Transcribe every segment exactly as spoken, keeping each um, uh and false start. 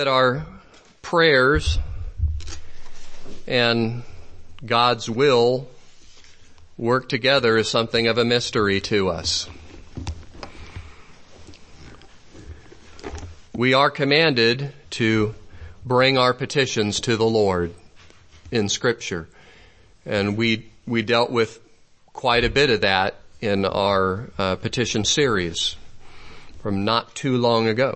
That our prayers and God's will work together is something of a mystery to us. We are commanded to bring our petitions to the Lord in Scripture. And we we dealt with quite a bit of that in our uh, petition series from not too long ago.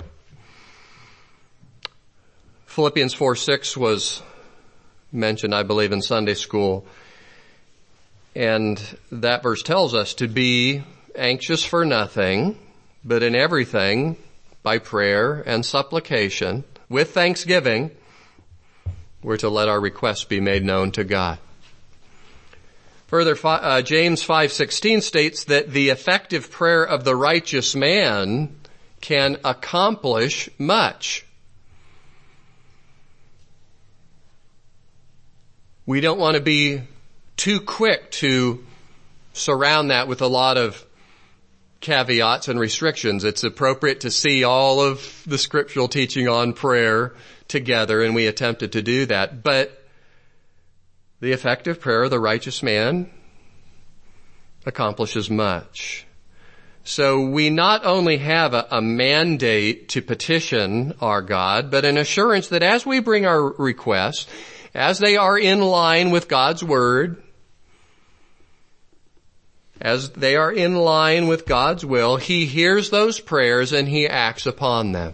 Philippians four six was mentioned, I believe, in Sunday school. And that verse tells us to be anxious for nothing, but in everything, by prayer and supplication, with thanksgiving, we're to let our requests be made known to God. Further, uh, James five sixteen states that the effective prayer of the righteous man can accomplish much. We don't want to be too quick to surround that with a lot of caveats and restrictions. It's appropriate to see all of the scriptural teaching on prayer together, and we attempted to do that. But the effective prayer of the righteous man accomplishes much. So we not only have a, a mandate to petition our God, but an assurance that as we bring our requests, as they are in line with God's Word, as they are in line with God's will, He hears those prayers and He acts upon them.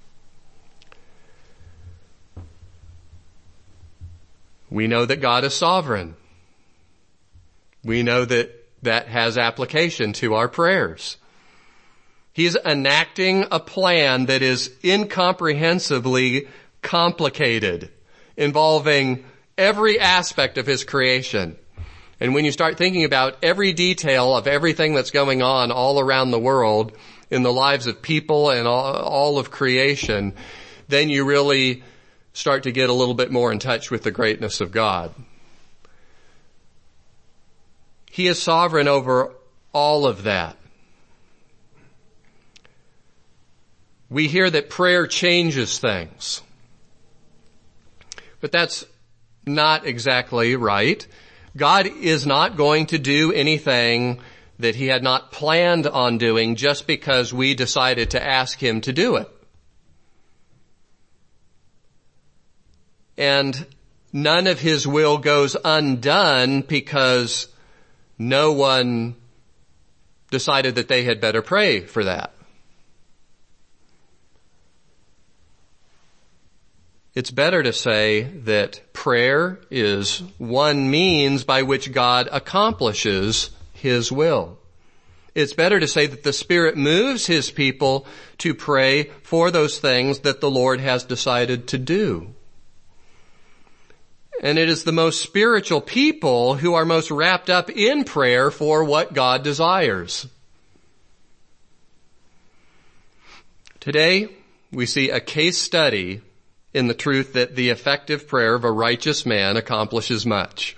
We know that God is sovereign. We know that that has application to our prayers. He's enacting a plan that is incomprehensibly complicated, involving every aspect of His creation. And when you start thinking about every detail of everything that's going on all around the world in the lives of people and all, all of creation, then you really start to get a little bit more in touch with the greatness of God. He is sovereign over all of that. We hear that prayer changes things. But that's not exactly right. God is not going to do anything that He had not planned on doing just because we decided to ask Him to do it. And none of His will goes undone because no one decided that they had better pray for that. It's better to say that prayer is one means by which God accomplishes His will. It's better to say that the Spirit moves His people to pray for those things that the Lord has decided to do. And it is the most spiritual people who are most wrapped up in prayer for what God desires. Today, we see a case study in the truth that the effective prayer of a righteous man accomplishes much.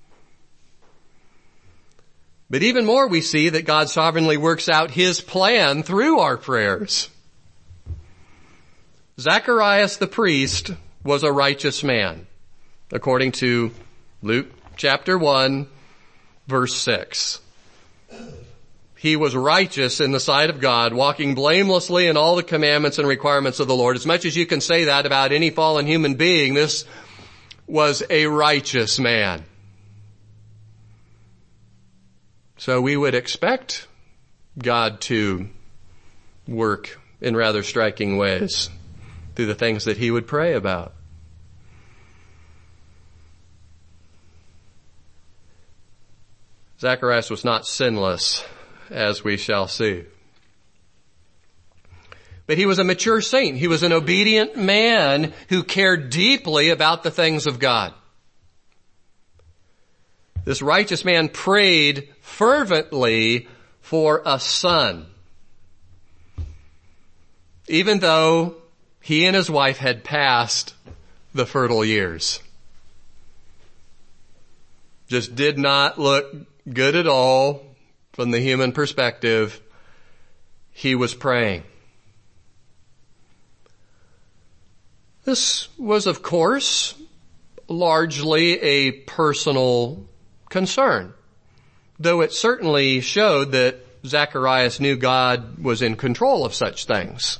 But even more, we see that God sovereignly works out His plan through our prayers. Zacharias the priest was a righteous man, according to Luke chapter one, verse six. He was righteous in the sight of God, walking blamelessly in all the commandments and requirements of the Lord. As much as you can say that about any fallen human being, this was a righteous man. So we would expect God to work in rather striking ways through the things that He would pray about. Zacharias was not sinless, as we shall see. But he was a mature saint. He was an obedient man who cared deeply about the things of God. This righteous man prayed fervently for a son, even though he and his wife had passed the fertile years. Just did not look good at all from the human perspective. He was praying. This was, of course, largely a personal concern, though it certainly showed that Zacharias knew God was in control of such things.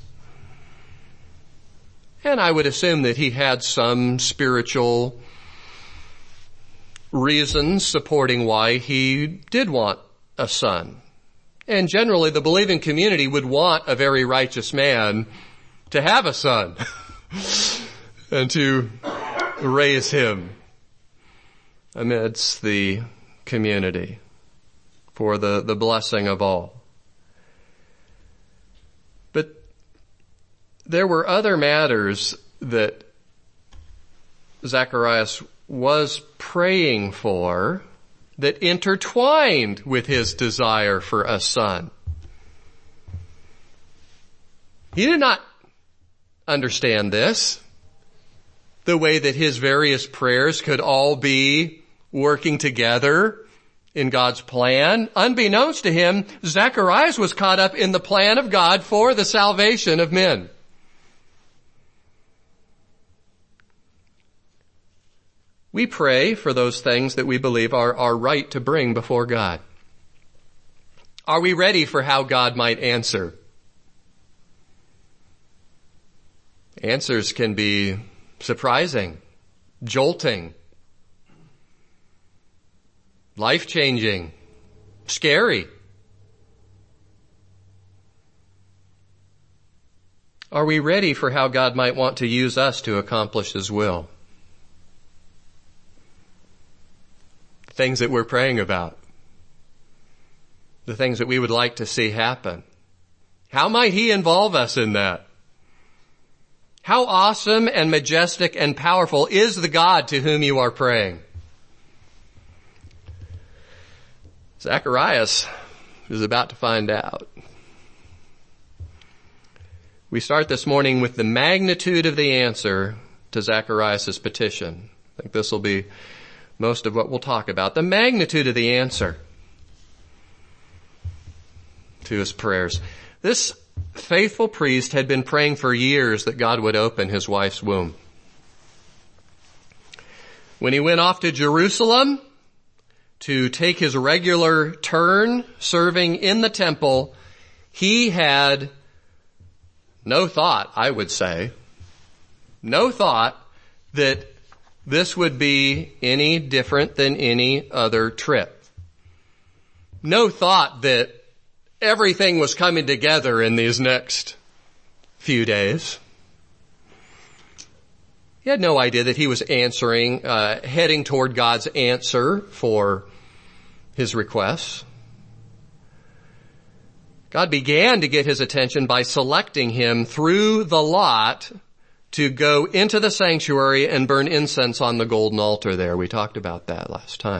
And I would assume that he had some spiritual reasons supporting why he did want a son. And generally the believing community would want a very righteous man to have a son and to raise him amidst the community for the, the blessing of all. But there were other matters that Zacharias was praying for that intertwined with his desire for a son. He did not understand this, the way that his various prayers could all be working together in God's plan. Unbeknownst to him, Zacharias was caught up in the plan of God for the salvation of men. We pray for those things that we believe are, are right to bring before God. Are we ready for how God might answer? Answers can be surprising, jolting, life-changing, scary. Are we ready for how God might want to use us to accomplish His will? Things that we're praying about. The things that we would like to see happen. How might He involve us in that? How awesome and majestic and powerful is the God to whom you are praying? Zacharias is about to find out. We start this morning with the magnitude of the answer to Zacharias' petition. I think this will be most of what we'll talk about. The magnitude of the answer to his prayers. This faithful priest had been praying for years that God would open his wife's womb. When he went off to Jerusalem to take his regular turn serving in the temple, he had no thought, I would say, no thought that this would be any different than any other trip. No thought that everything was coming together in these next few days. He had no idea that he was answering, uh, heading toward God's answer for his requests. God began to get his attention by selecting him through the lot to go into the sanctuary and burn incense on the golden altar there. We talked about that last time.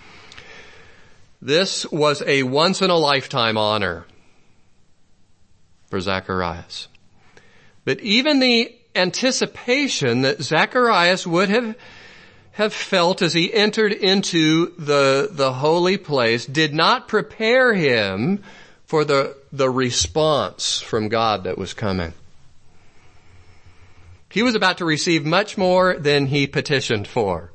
This was a once-in-a-lifetime honor for Zacharias. But even the anticipation that Zacharias would have, have felt as he entered into the, the holy place did not prepare him for the, the response from God that was coming. He was about to receive much more than he petitioned for.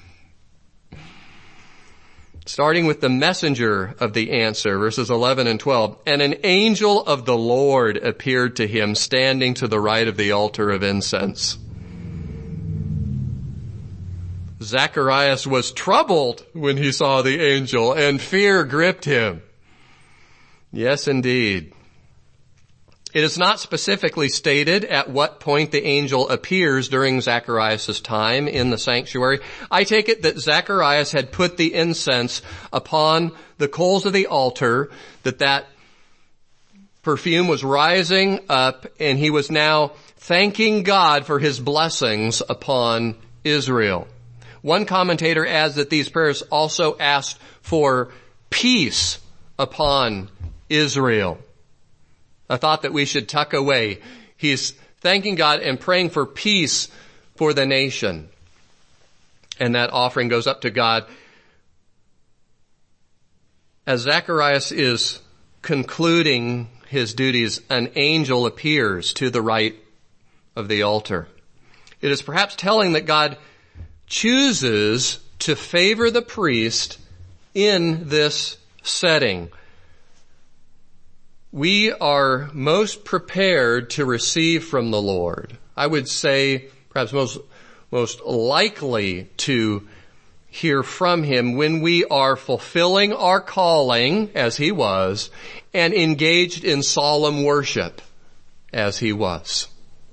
Starting with the messenger of the answer, verses eleven and twelve. And an angel of the Lord appeared to him, standing to the right of the altar of incense. Zacharias was troubled when he saw the angel, and fear gripped him. Yes, indeed. It is not specifically stated at what point the angel appears during Zacharias' time in the sanctuary. I take it that Zacharias had put the incense upon the coals of the altar, that that perfume was rising up, and he was now thanking God for his blessings upon Israel. One commentator adds that these prayers also asked for peace upon Israel. A thought that we should tuck away. He's thanking God and praying for peace for the nation. And that offering goes up to God. As Zacharias is concluding his duties, an angel appears to the right of the altar. It is perhaps telling that God chooses to favor the priest in this setting. We are most prepared to receive from the Lord. I would say perhaps most, most likely to hear from Him when we are fulfilling our calling, as He was, and engaged in solemn worship, as He was.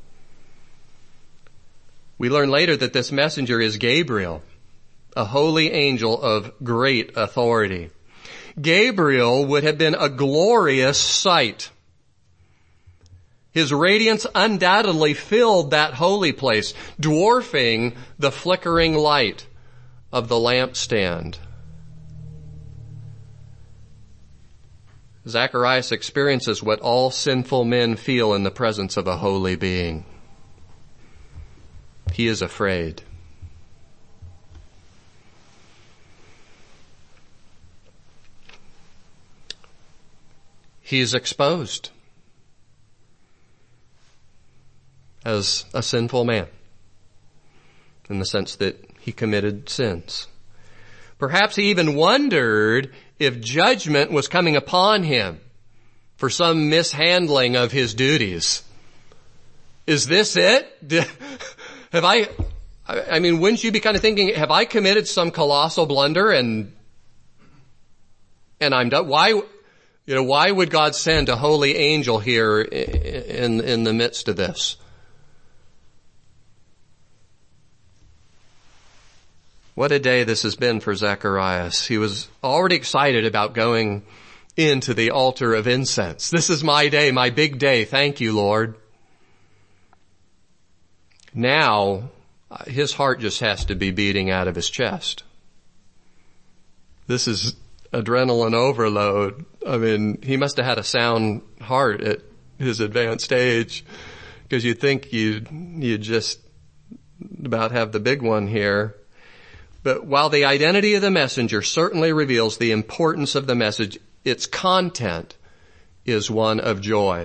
We learn later that this messenger is Gabriel, a holy angel of great authority. Gabriel would have been a glorious sight. His radiance undoubtedly filled that holy place, dwarfing the flickering light of the lampstand. Zacharias experiences what all sinful men feel in the presence of a holy being. He is afraid. He is exposed as a sinful man in the sense that he committed sins. Perhaps he even wondered if judgment was coming upon him for some mishandling of his duties. Is this it? Have I, I mean, wouldn't you be kind of thinking, have I committed some colossal blunder and, and I'm done? Why, you know, why would God send a holy angel here in, in the midst of this? What a day this has been for Zacharias. He was already excited about going into the altar of incense. This is my day, my big day. Thank you, Lord. Now, his heart just has to be beating out of his chest. This is adrenaline overload. I mean, he must have had a sound heart at his advanced age, because you'd think you'd, you'd just about have the big one here. But while the identity of the messenger certainly reveals the importance of the message, its content is one of joy.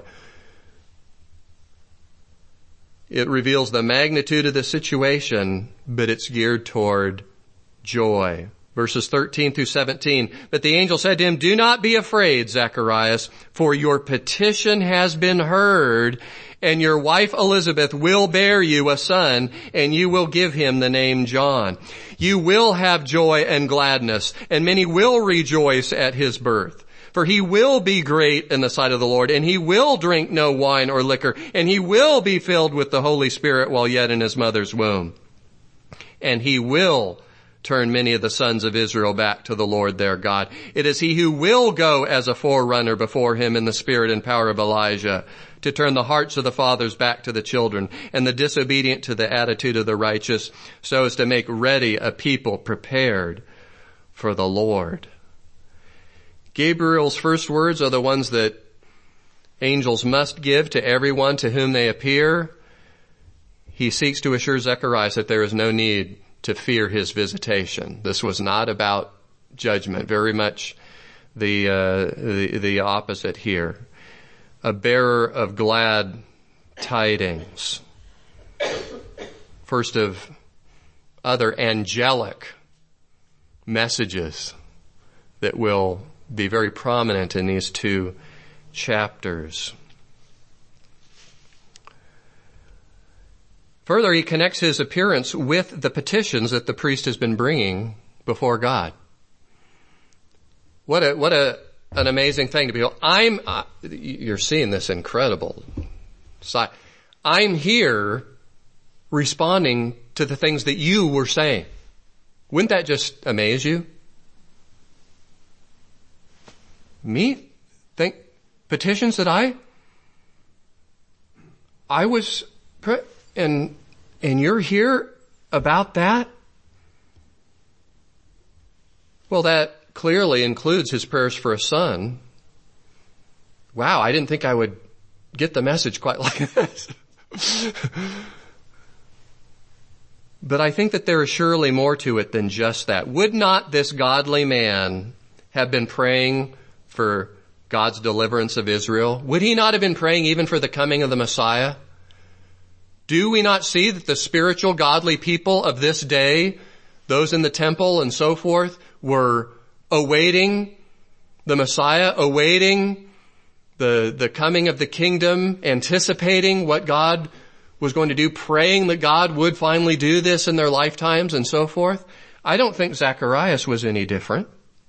It reveals the magnitude of the situation, but it's geared toward joy. Verses thirteen through seventeen. But the angel said to him, "Do not be afraid, Zacharias, for your petition has been heard, and your wife Elizabeth will bear you a son, and you will give him the name John. You will have joy and gladness, and many will rejoice at his birth. For he will be great in the sight of the Lord, and he will drink no wine or liquor, and he will be filled with the Holy Spirit while yet in his mother's womb. And he will turn many of the sons of Israel back to the Lord their God. It is he who will go as a forerunner before him in the spirit and power of Elijah, to turn the hearts of the fathers back to the children, and the disobedient to the attitude of the righteous, so as to make ready a people prepared for the Lord." Gabriel's first words are the ones that angels must give to everyone to whom they appear. He seeks to assure Zacharias that there is no need to fear his visitation. This was not about judgment, very much the, uh, the, the opposite here. A bearer of glad tidings. First of other angelic messages that will be very prominent in these two chapters. Further, he connects his appearance with the petitions that the priest has been bringing before God. What a, what a, an amazing thing to be. I'm, uh, you're seeing this incredible sight. I'm here responding to the things that you were saying. Wouldn't that just amaze you? Me? Think, petitions that I, I was, pre- and, and you're here about that? Well, that clearly includes his prayers for a son. Wow, I didn't think I would get the message quite like this. But I think that there is surely more to it than just that. Would not this godly man have been praying for God's deliverance of Israel? Would he not have been praying even for the coming of the Messiah? Do we not see that the spiritual godly people of this day, those in the temple and so forth, were awaiting the Messiah, awaiting the, the coming of the kingdom, anticipating what God was going to do, praying that God would finally do this in their lifetimes and so forth? I don't think Zacharias was any different.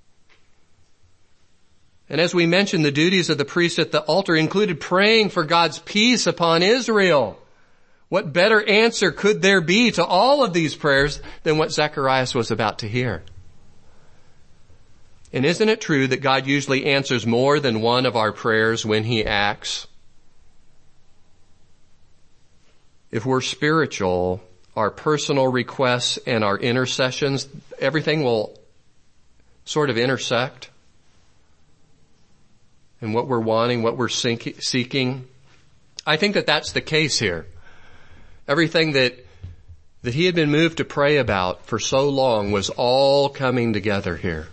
And as we mentioned, the duties of the priest at the altar included praying for God's peace upon Israel. What better answer could there be to all of these prayers than what Zacharias was about to hear? And isn't it true that God usually answers more than one of our prayers when he acts? If we're spiritual, our personal requests and our intercessions, everything will sort of intersect. And what we're wanting, what we're seeking. I think that that's the case here. Everything that that he had been moved to pray about for so long was all coming together here.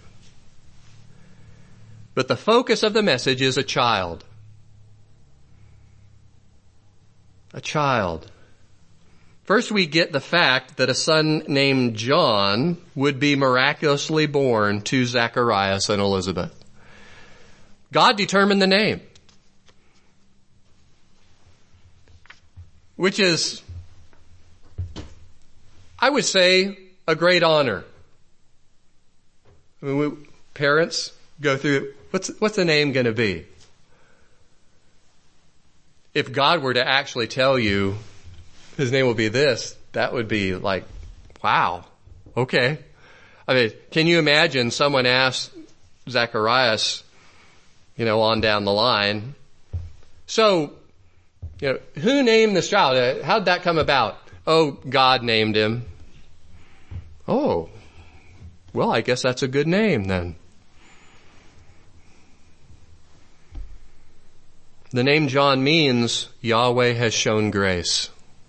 But the focus of the message is a child. A child. First we get the fact that a son named John would be miraculously born to Zacharias and Elizabeth. God determined the name, which is, I would say, a great honor. I mean, we, parents go through, what's, what's the name going to be? If God were to actually tell you his name will be this, that would be like, wow, okay. I mean, can you imagine someone asked Zacharias, you know, on down the line, so, you know, who named this child? How'd that come about? Oh, God named him. Oh, well, I guess that's a good name then. The name John means Yahweh has shown grace.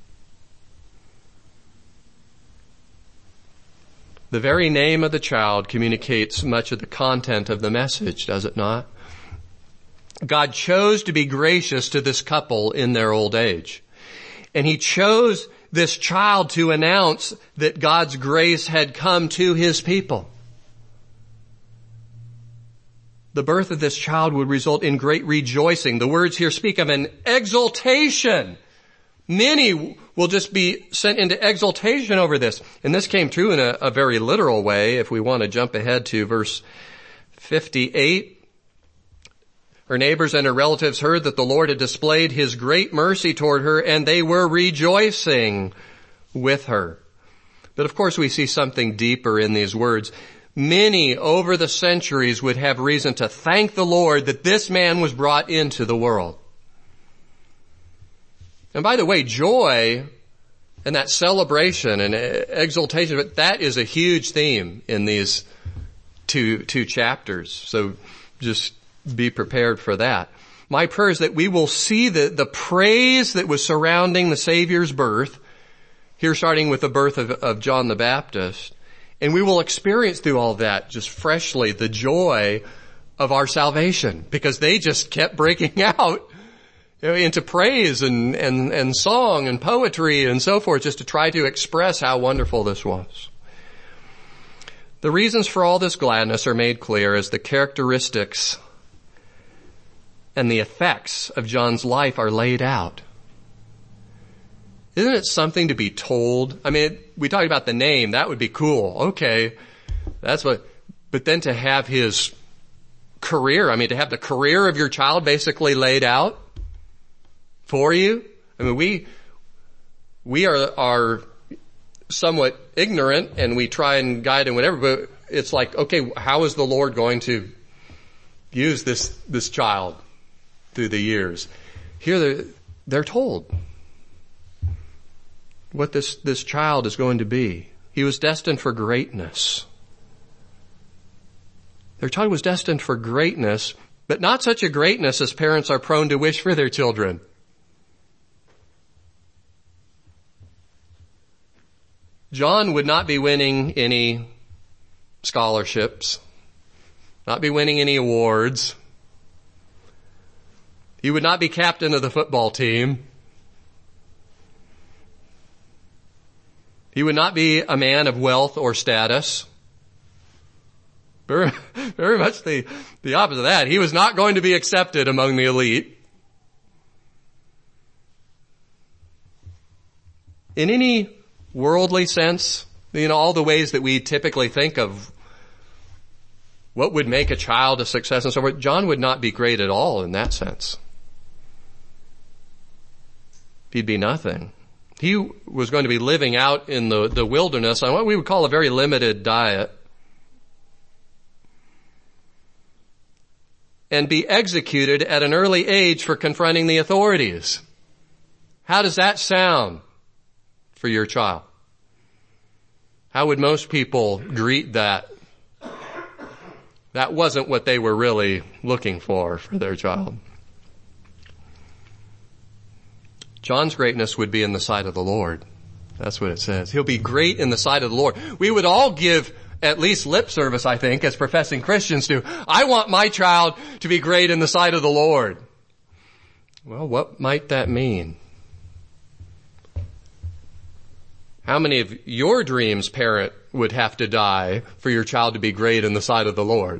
The very name of the child communicates much of the content of the message, does it not? God chose to be gracious to this couple in their old age. And he chose this child to announce that God's grace had come to his people. The birth of this child would result in great rejoicing. The words here speak of an exultation. Many will just be sent into exultation over this. And this came true in a, a very literal way. If we want to jump ahead to verse fifty-eight. Her neighbors and her relatives heard that the Lord had displayed his great mercy toward her, and they were rejoicing with her. But of course we see something deeper in these words. Many over the centuries would have reason to thank the Lord that this man was brought into the world. And by the way, joy and that celebration and exultation, but that is a huge theme in these two, two chapters. So just be prepared for that. My prayer is that we will see the, the praise that was surrounding the Savior's birth, here starting with the birth of, of John the Baptist, and we will experience through all that just freshly the joy of our salvation, because they just kept breaking out, you know, into praise and, and, and song and poetry and so forth, just to try to express how wonderful this was. The reasons for all this gladness are made clear as the characteristics and the effects of John's life are laid out. Isn't it something to be told? I mean, we talked about the name. That would be cool. Okay. That's what, but then to have his career, I mean, to have the career of your child basically laid out for you. I mean, we, we are, are somewhat ignorant and we try and guide and whatever, but it's like, okay, how is the Lord going to use this, this child through the years? Here they're, they're told what this, this child is going to be. He was destined for greatness. Their child was destined for greatness, but not such a greatness as parents are prone to wish for their children. John would not be winning any scholarships, not be winning any awards. He would not be captain of the football team. He would not be a man of wealth or status. Very, very much the, the opposite of that. He was not going to be accepted among the elite. In any worldly sense, you know, all the ways that we typically think of what would make a child a success and so forth, John would not be great at all in that sense. He'd be nothing. He was going to be living out in the, the wilderness on what we would call a very limited diet and be executed at an early age for confronting the authorities. How does that sound for your child? How would most people greet that? That wasn't what they were really looking for for their child. John's greatness would be in the sight of the Lord. That's what it says. He'll be great in the sight of the Lord. We would all give at least lip service, I think, as professing Christians do. I want my child to be great in the sight of the Lord. Well, what might that mean? How many of your dreams, parent, would have to die for your child to be great in the sight of the Lord?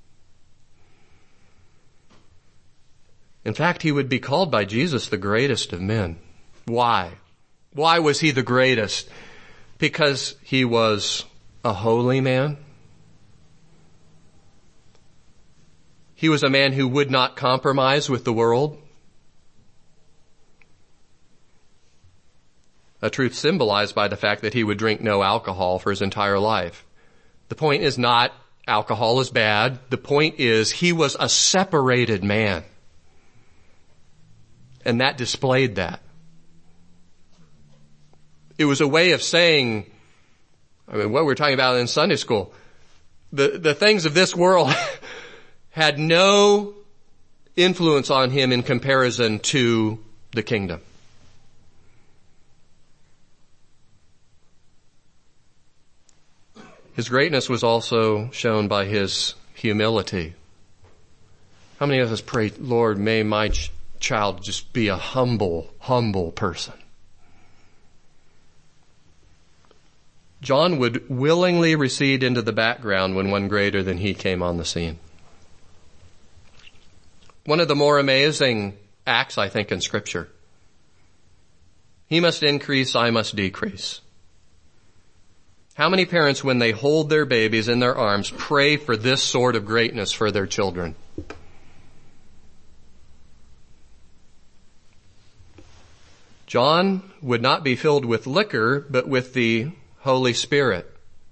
In fact, he would be called by Jesus the greatest of men. Why? Why was he the greatest? Because he was a holy man. He was a man who would not compromise with the world. A truth symbolized by the fact that he would drink no alcohol for his entire life. The point is not alcohol is bad. The point is he was a separated man. And that displayed that. It was a way of saying, I mean, what we're talking about in Sunday school, the, the things of this world had no influence on him in comparison to the kingdom. His greatness was also shown by his humility. How many of us pray, Lord, may my ch- child just be a humble, humble person? John would willingly recede into the background when one greater than he came on the scene. One of the more amazing acts, I think, in Scripture. He must increase, I must decrease. How many parents, when they hold their babies in their arms, pray for this sort of greatness for their children? John would not be filled with liquor, but with the Holy Spirit.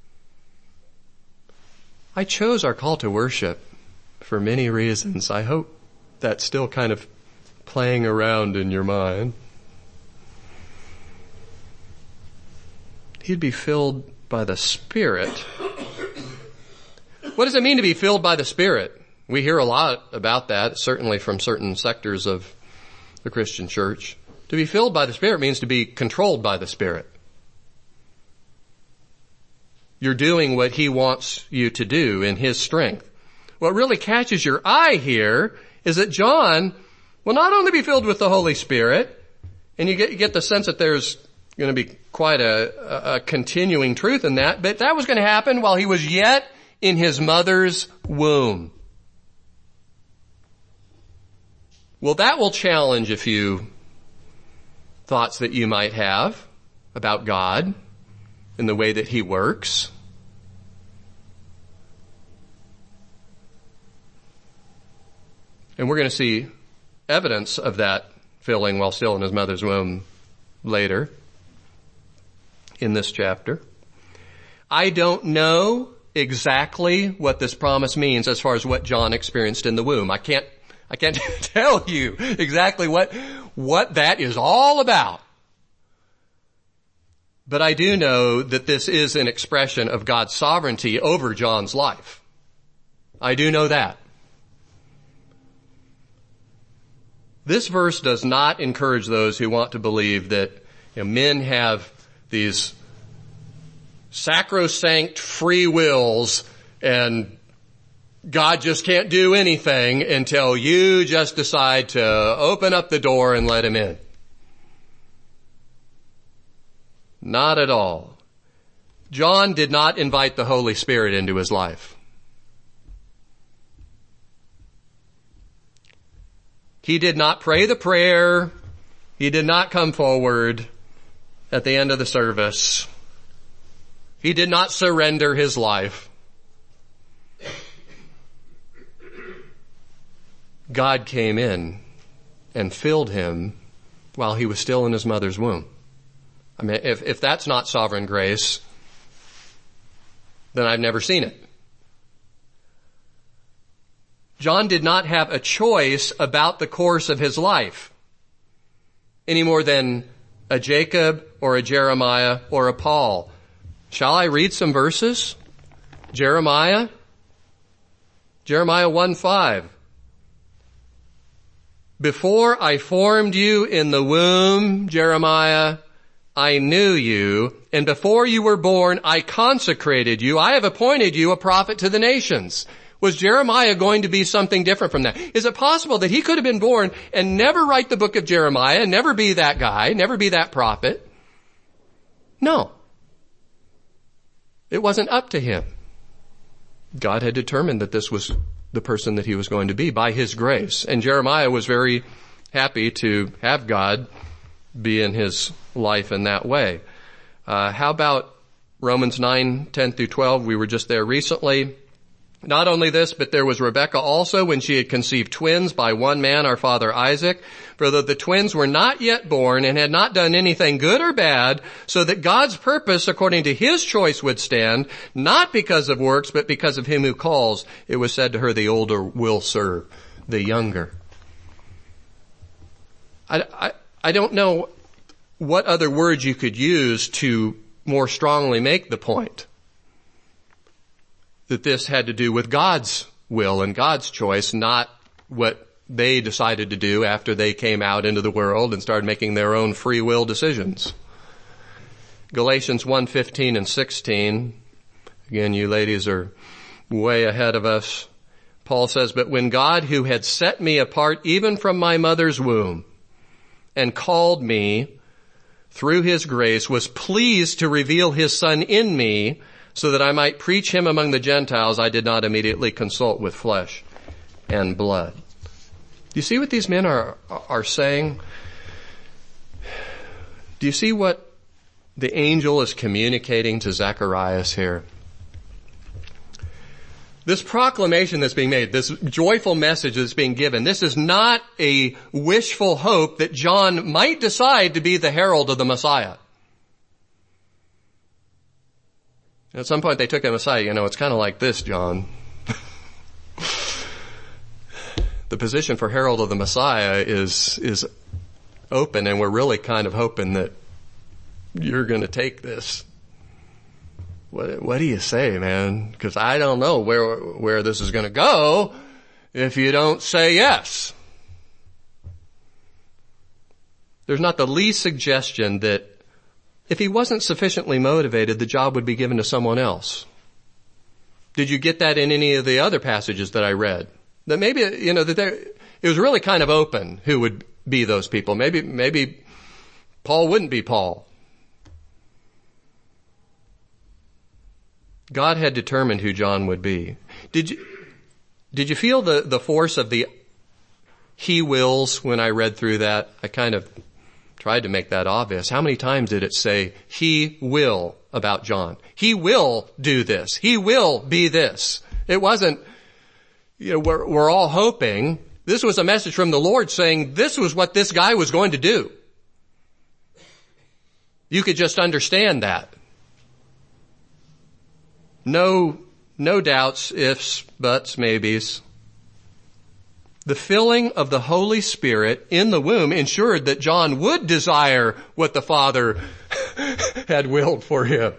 I chose our call to worship for many reasons. I hope that's still kind of playing around in your mind. He'd be filled by the Spirit. What does it mean to be filled by the Spirit? We hear a lot about that, certainly from certain sectors of the Christian church. To be filled by the Spirit means to be controlled by the Spirit. You're doing what He wants you to do in His strength. What really catches your eye here is that John will not only be filled with the Holy Spirit, and you get, you get the sense that there's going to be quite a, a continuing truth in that, but that was going to happen while he was yet in his mother's womb. Well, that will challenge a few thoughts that you might have about God and the way that He works. And we're going to see evidence of that filling while still in his mother's womb later in this chapter. I don't know exactly what this promise means as far as what John experienced in the womb. I can't, I can't tell you exactly what, what that is all about. But I do know that this is an expression of God's sovereignty over John's life. I do know that. This verse does not encourage those who want to believe that, you know, men have these sacrosanct free wills and God just can't do anything until you just decide to open up the door and let Him in. Not at all. John did not invite the Holy Spirit into his life. He did not pray the prayer. He did not come forward at the end of the service. He did not surrender his life. God came in and filled him while he was still in his mother's womb. I mean, if, if that's not sovereign grace, then I've never seen it. John did not have a choice about the course of his life any more than a Jacob or a Jeremiah or a Paul. Shall I read some verses? Jeremiah, Jeremiah one five. Before I formed you in the womb, Jeremiah, I knew you, and before you were born, I consecrated you. I have appointed you a prophet to the nations. Was Jeremiah going to be something different from that? Is it possible that he could have been born and never write the book of Jeremiah, never be that guy, never be that prophet? No. It wasn't up to him. God had determined that this was the person that he was going to be by his grace. And Jeremiah was very happy to have God be in his life in that way. Uh, how about Romans nine, ten through twelve? We were just there recently. Not only this, but there was Rebekah also when she had conceived twins by one man, our father Isaac. For though the twins were not yet born and had not done anything good or bad, so that God's purpose according to his choice would stand, not because of works, but because of him who calls, it was said to her, the older will serve the younger. I, I, I don't know what other words you could use to more strongly make the point that this had to do with God's will and God's choice, not what they decided to do after they came out into the world and started making their own free will decisions. Galatians one fifteen and sixteen. Again, you ladies are way ahead of us. Paul says, but when God, who had set me apart even from my mother's womb and called me through his grace, was pleased to reveal his Son in me, so that I might preach him among the Gentiles, I did not immediately consult with flesh and blood. Do you see what these men are, are saying? Do you see what the angel is communicating to Zacharias here? This proclamation that's being made, this joyful message that's being given, this is not a wishful hope that John might decide to be the herald of the Messiah. At some point they took him aside, you know, it's kind of like this, John. The position for herald of the Messiah is, is open, and we're really kind of hoping that you're going to take this. What, what do you say, man? Because I don't know where, where this is going to go if you don't say yes. There's not the least suggestion that if he wasn't sufficiently motivated, the job would be given to someone else. Did you get that in any of the other passages that I read? That maybe, you know, that there, it was really kind of open who would be those people. Maybe, maybe Paul wouldn't be Paul. God had determined who John would be. Did you, did you feel the, the force of the he wills when I read through that? I kind of tried to make that obvious. How many times did it say, he will about John? He will do this. He will be this. It wasn't, you know, we're, we're all hoping. This was a message from the Lord saying this was what this guy was going to do. You could just understand that. No, no doubts, ifs, buts, maybes. The filling of the Holy Spirit in the womb ensured that John would desire what the Father had willed for him.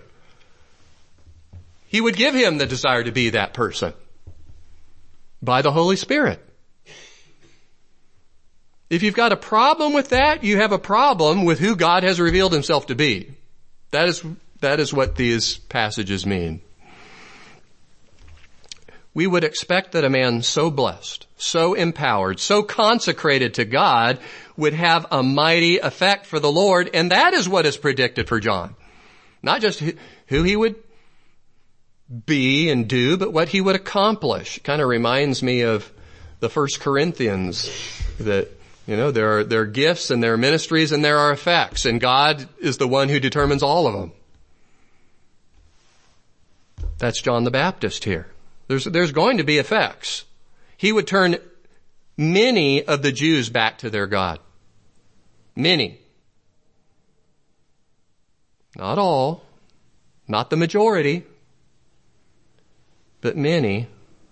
He would give him the desire to be that person by the Holy Spirit. If you've got a problem with that, you have a problem with who God has revealed himself to be. That is, that is what these passages mean. We would expect that a man so blessed, so empowered, so consecrated to God would have a mighty effect for the Lord, and that is what is predicted for John. Not just who he would be and do, but what he would accomplish. It kind of reminds me of the First Corinthians, that, you know, there are, there are gifts and there are ministries and there are effects, and God is the one who determines all of them. That's John the Baptist here. There's, there's going to be effects. He would turn many of the Jews back to their God. Many. Not all. Not the majority. But many.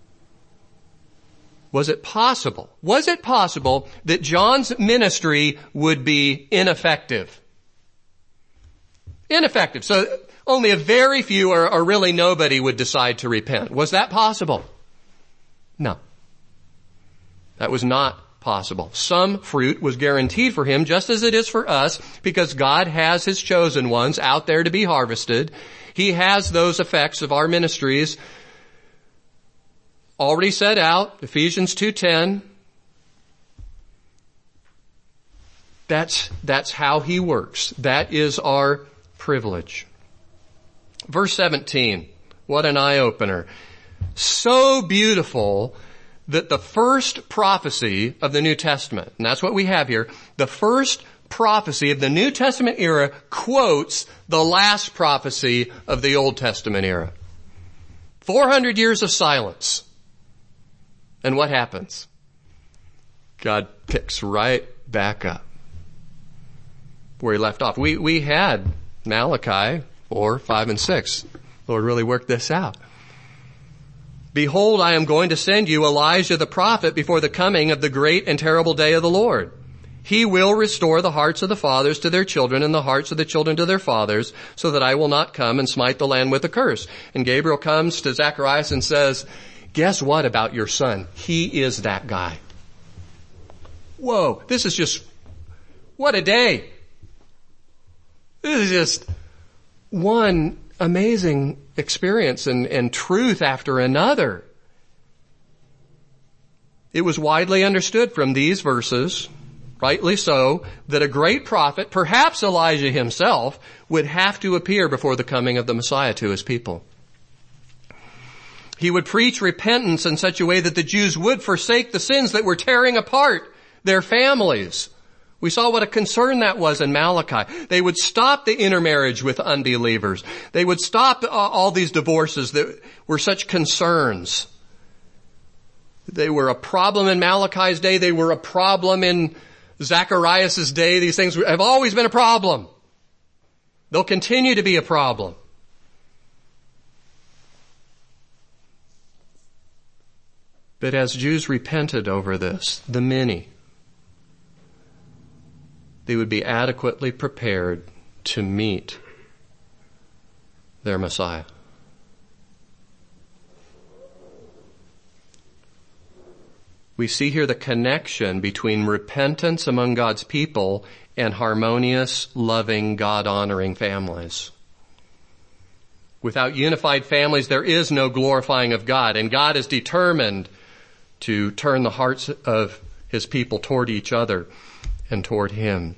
Was it possible? Was it possible that John's ministry would be ineffective? Ineffective. So only a very few or, or really nobody would decide to repent. Was that possible? No. That was not possible. Some fruit was guaranteed for him, just as it is for us, because God has his chosen ones out there to be harvested. He has those effects of our ministries already set out, Ephesians two ten. That's, that's how he works. That is our privilege. Verse seventeen, what an eye-opener. So beautiful that the first prophecy of the New Testament, and that's what we have here, the first prophecy of the New Testament era quotes the last prophecy of the Old Testament era. four hundred years of silence. And what happens? God picks right back up where he left off. We, we had Malachi four, five, and six. Lord really worked this out. Behold, I am going to send you Elijah the prophet before the coming of the great and terrible day of the Lord. He will restore the hearts of the fathers to their children and the hearts of the children to their fathers, so that I will not come and smite the land with a curse. And Gabriel comes to Zacharias and says, guess what about your son? He is that guy. Whoa, this is just, what a day. This is just one amazing experience and, and truth after another. It was widely understood from these verses, rightly so, that a great prophet, perhaps Elijah himself, would have to appear before the coming of the Messiah to his people. He would preach repentance in such a way that the Jews would forsake the sins that were tearing apart their families. We saw what a concern that was in Malachi. They would stop the intermarriage with unbelievers. They would stop all these divorces that were such concerns. They were a problem in Malachi's day. They were a problem in Zacharias' day. These things have always been a problem. They'll continue to be a problem. But as Jews repented over this, the many, they would be adequately prepared to meet their Messiah. We see here the connection between repentance among God's people and harmonious, loving, God-honoring families. Without unified families, there is no glorifying of God, and God is determined to turn the hearts of his people toward each other and toward him.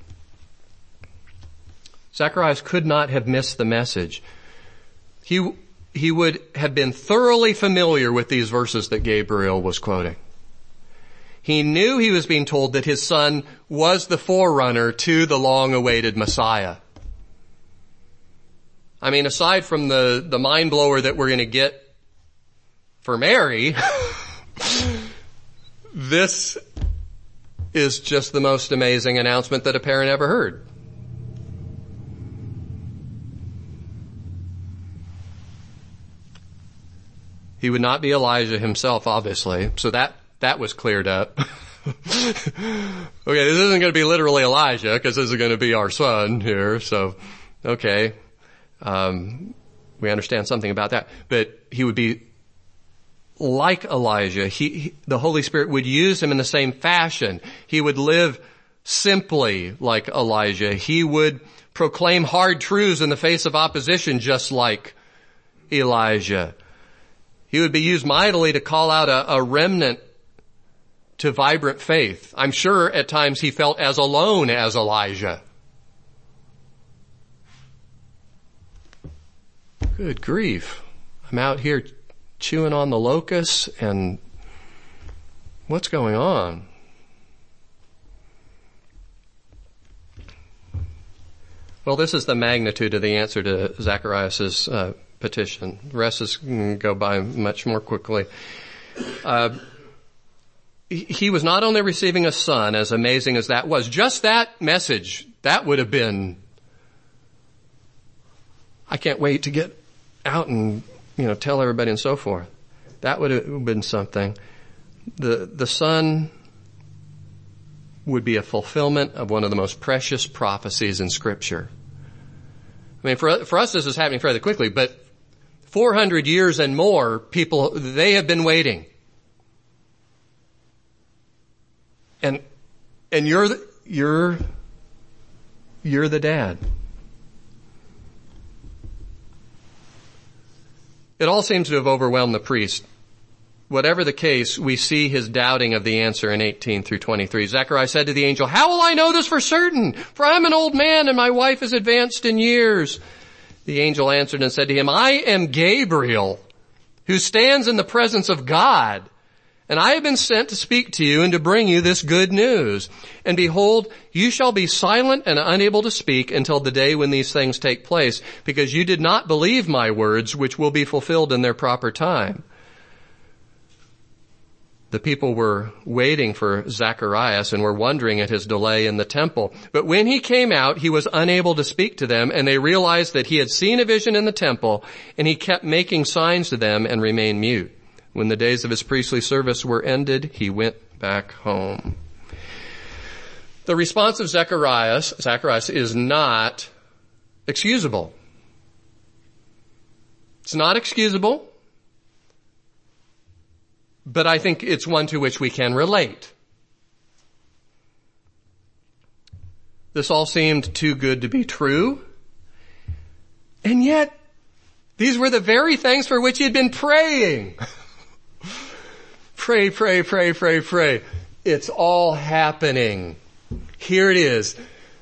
Zacharias could not have missed the message. He, he would have been thoroughly familiar with these verses that Gabriel was quoting. He knew he was being told that his son was the forerunner to the long-awaited Messiah. I mean, aside from the, the mind blower that we're going to get for Mary, this is just the most amazing announcement that a parent ever heard. He would not be Elijah himself, obviously, so that, that was cleared up. Okay, this isn't going to be literally Elijah, because this is going to be our son here, so, okay, um, we understand something about that. But he would be like Elijah. He, he, the Holy Spirit would use him in the same fashion. He would live simply like Elijah. He would proclaim hard truths in the face of opposition just like Elijah. He would be used mightily to call out a, a remnant to vibrant faith. I'm sure at times he felt as alone as Elijah. Good grief. I'm out here chewing on the locusts, and what's going on? Well, this is the magnitude of the answer to Zacharias' uh, petition. The rest is going to go by much more quickly. Uh, he was not only receiving a son, as amazing as that was, just that message, that would have been, I can't wait to get out and, you know, tell everybody and so forth. That would have been something. The, the son would be a fulfillment of one of the most precious prophecies in Scripture. I mean, for, for us this is happening fairly quickly, but four hundred years and more, people, they have been waiting. And, and you're, the, you're, you're the dad. It all seems to have overwhelmed the priest. Whatever the case, we see his doubting of the answer in eighteen through twenty-three. Zechariah said to the angel, "How will I know this for certain? For I'm an old man and my wife is advanced in years." The angel answered and said to him, "I am Gabriel, who stands in the presence of God. And I have been sent to speak to you and to bring you this good news. And behold, you shall be silent and unable to speak until the day when these things take place, because you did not believe my words, which will be fulfilled in their proper time." The people were waiting for Zacharias and were wondering at his delay in the temple. But when he came out, he was unable to speak to them, and they realized that he had seen a vision in the temple, and he kept making signs to them and remained mute. When the days of his priestly service were ended, he went back home. The response of Zacharias, Zacharias is not excusable. It's not excusable, but I think it's one to which we can relate. This all seemed too good to be true, and yet these were the very things for which he had been praying. Pray, pray, pray, pray, pray. It's all happening. Here it is.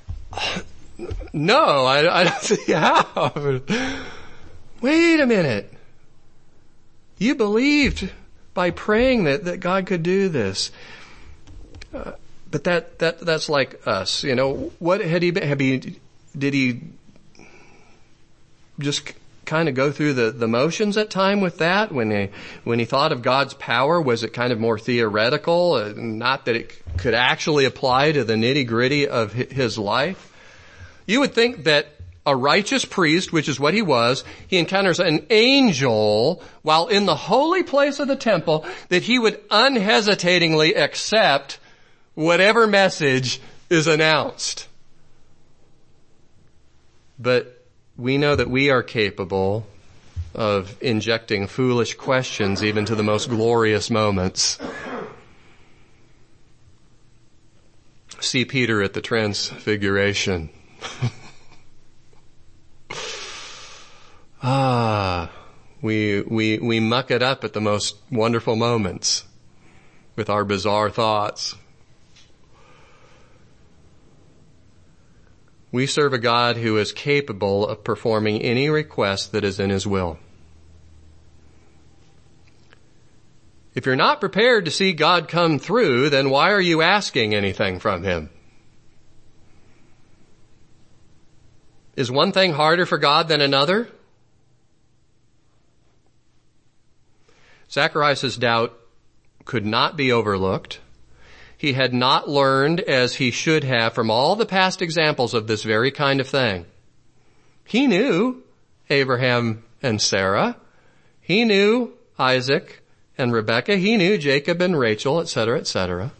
No, I, I don't see how. Wait a minute. You believed by praying that, that God could do this. Uh, but that, that, that's like us. You know, what had he been, had he, did he just kind of go through the, the motions at time with that? When he, when he thought of God's power, was it kind of more theoretical? Uh, not that it could actually apply to the nitty gritty of his life? You would think that a righteous priest, which is what he was, he encounters an angel while in the holy place of the temple, that he would unhesitatingly accept whatever message is announced. But we know that we are capable of injecting foolish questions even to the most glorious moments. See Peter at the Transfiguration. ah, we, we, we muck it up at the most wonderful moments with our bizarre thoughts. We serve a God who is capable of performing any request that is in his will. If you're not prepared to see God come through, then why are you asking anything from him? Is one thing harder for God than another? Zacharias' doubt could not be overlooked. He had not learned as he should have from all the past examples of this very kind of thing. He knew Abraham and Sarah. He knew Isaac and Rebekah. He knew Jacob and Rachel, et cetera, et cetera.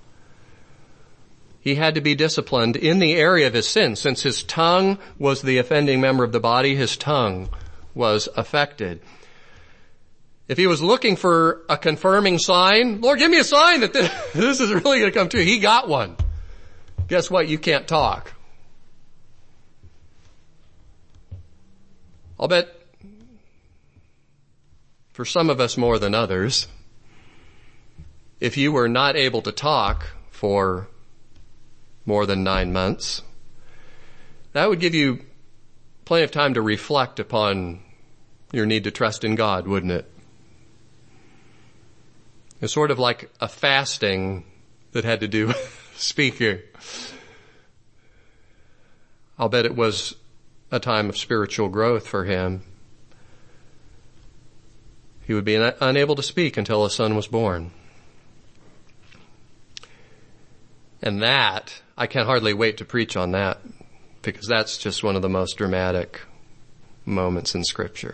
He had to be disciplined in the area of his sin. Since his tongue was the offending member of the body, his tongue was affected. If he was looking for a confirming sign, Lord, give me a sign that this is really going to come true. He got one. Guess what? You can't talk. I'll bet for some of us more than others, if you were not able to talk for more than nine months, that would give you plenty of time to reflect upon your need to trust in God, wouldn't it? It's sort of like a fasting that had to do with speaking. I'll bet it was a time of spiritual growth for him. He would be unable to speak until his son was born. And that, I can hardly wait to preach on that, because that's just one of the most dramatic moments in Scripture.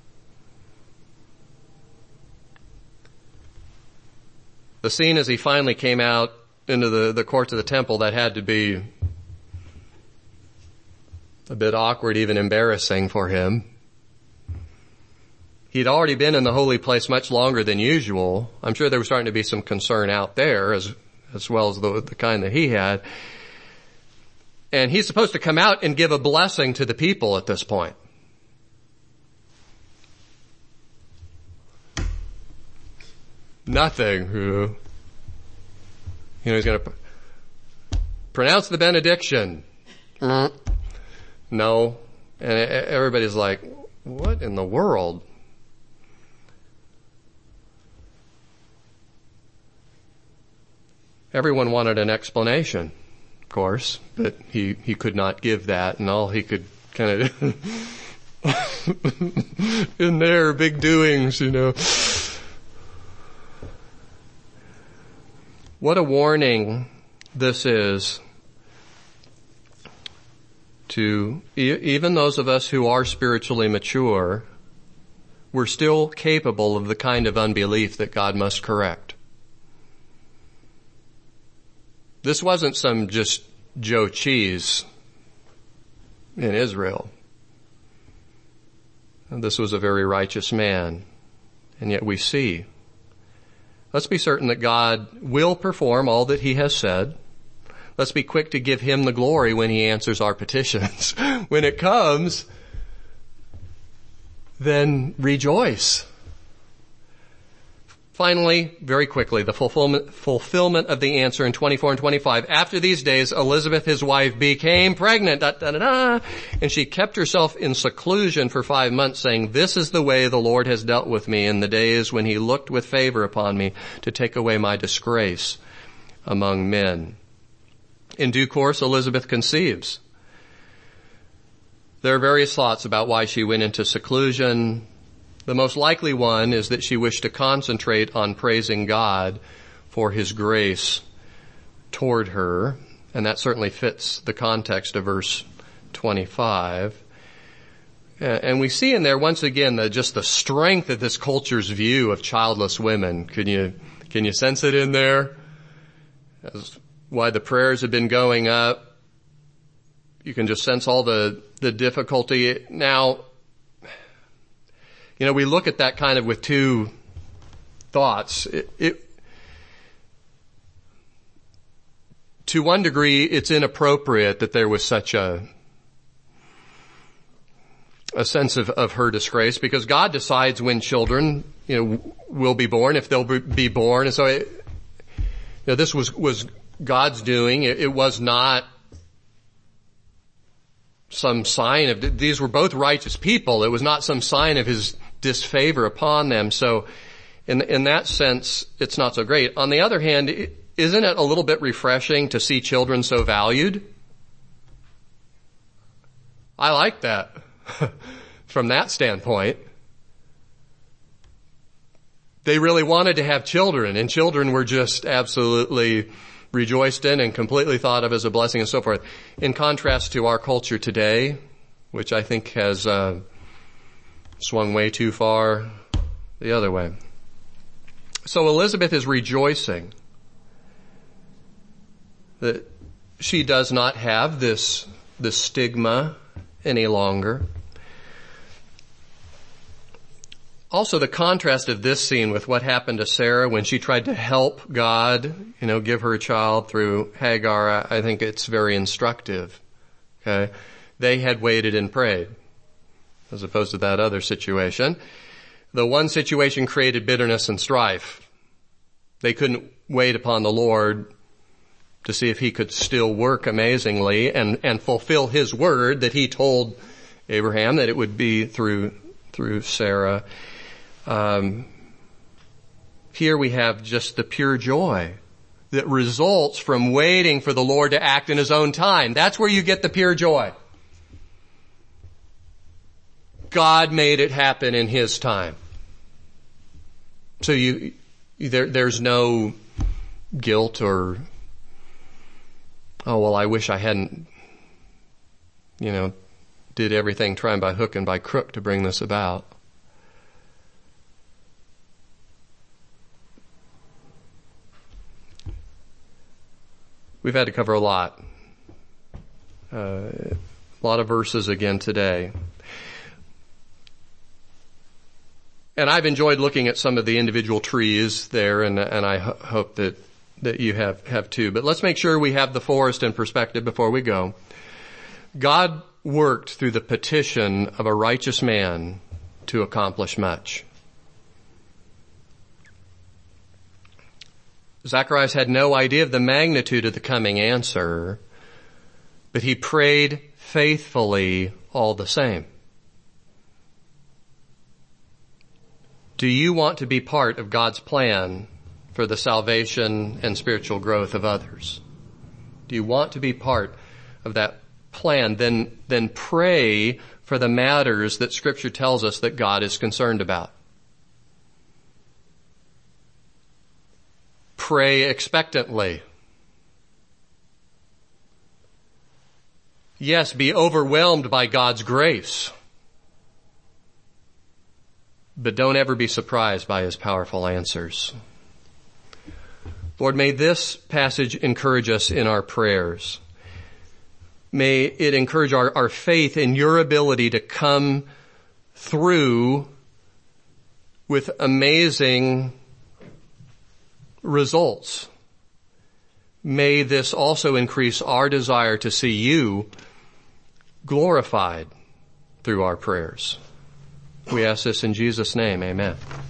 The scene as he finally came out into the, the courts of the temple, that had to be a bit awkward, even embarrassing for him. He'd already been in the holy place much longer than usual. I'm sure there was starting to be some concern out there as as well as the, the kind that he had. And he's supposed to come out and give a blessing to the people at this point. Nothing. You know, he's going to pronounce the benediction. No. And everybody's like, what in the world? Everyone wanted an explanation, of course, but he, he could not give that, and all he could kind of, in their big doings, you know. What a warning this is to e- even those of us who are spiritually mature. We're still capable of the kind of unbelief that God must correct. This wasn't some just Joe Cheese in Israel. This was a very righteous man. And yet we see. Let's be certain that God will perform all that he has said. Let's be quick to give him the glory when he answers our petitions. When it comes, then rejoice. Finally, very quickly, the fulfillment, fulfillment of the answer in twenty-four and twenty-five. After these days, Elizabeth, his wife, became pregnant, da, da, da, da, and she kept herself in seclusion for five months, saying, "This is the way the Lord has dealt with me in the days when he looked with favor upon me to take away my disgrace among men." In due course, Elizabeth conceives. There are various thoughts about why she went into seclusion. The most likely one is that she wished to concentrate on praising God for his grace toward her, and that certainly fits the context of verse twenty-five. And we see in there once again the, just the strength of this culture's view of childless women. Can you can you sense it in there? That's why the prayers have been going up. You can just sense all the the difficulty. Now, you know, we look at that kind of with two thoughts. It, it, to one degree, it's inappropriate that there was such a a sense of, of her disgrace, because God decides when children, you know, will be born, if they'll be born. And so, it, you know, this was was God's doing. It, it was not some sign of, these were both righteous people. It was not some sign of his disfavor upon them. So in in that sense, it's not so great. On the other hand, isn't it a little bit refreshing to see children so valued? I like that from that standpoint. They really wanted to have children, and children were just absolutely rejoiced in and completely thought of as a blessing and so forth. In contrast to our culture today, which I think has uh swung way too far the other way. So Elizabeth is rejoicing that she does not have this, this stigma any longer. Also, the contrast of this scene with what happened to Sarah when she tried to help God, you know, give her a child through Hagar, I think it's very instructive. Okay? They had waited and prayed, as opposed to that other situation. The one situation created bitterness and strife. They couldn't wait upon the Lord to see if he could still work amazingly and, and fulfill his word that he told Abraham, that it would be through through Sarah. Um, here we have just the pure joy that results from waiting for the Lord to act in His own time. That's where you get the pure joy. God made it happen in His time. So you, there, there's no guilt or, oh, well, I wish I hadn't, you know, did everything trying by hook and by crook to bring this about. We've had to cover a lot. Uh, a lot of verses again today. And I've enjoyed looking at some of the individual trees there, and, and I ho- hope that, that you have, have too. But let's make sure we have the forest in perspective before we go. God worked through the petition of a righteous man to accomplish much. Zacharias had no idea of the magnitude of the coming answer, but he prayed faithfully all the same. Do you want to be part of God's plan for the salvation and spiritual growth of others? Do you want to be part of that plan? Then, then pray for the matters that Scripture tells us that God is concerned about. Pray expectantly. Yes, be overwhelmed by God's grace. But don't ever be surprised by His powerful answers. Lord, may this passage encourage us in our prayers. May it encourage our, our faith in Your ability to come through with amazing results. May this also increase our desire to see You glorified through our prayers. We ask this in Jesus' name. Amen.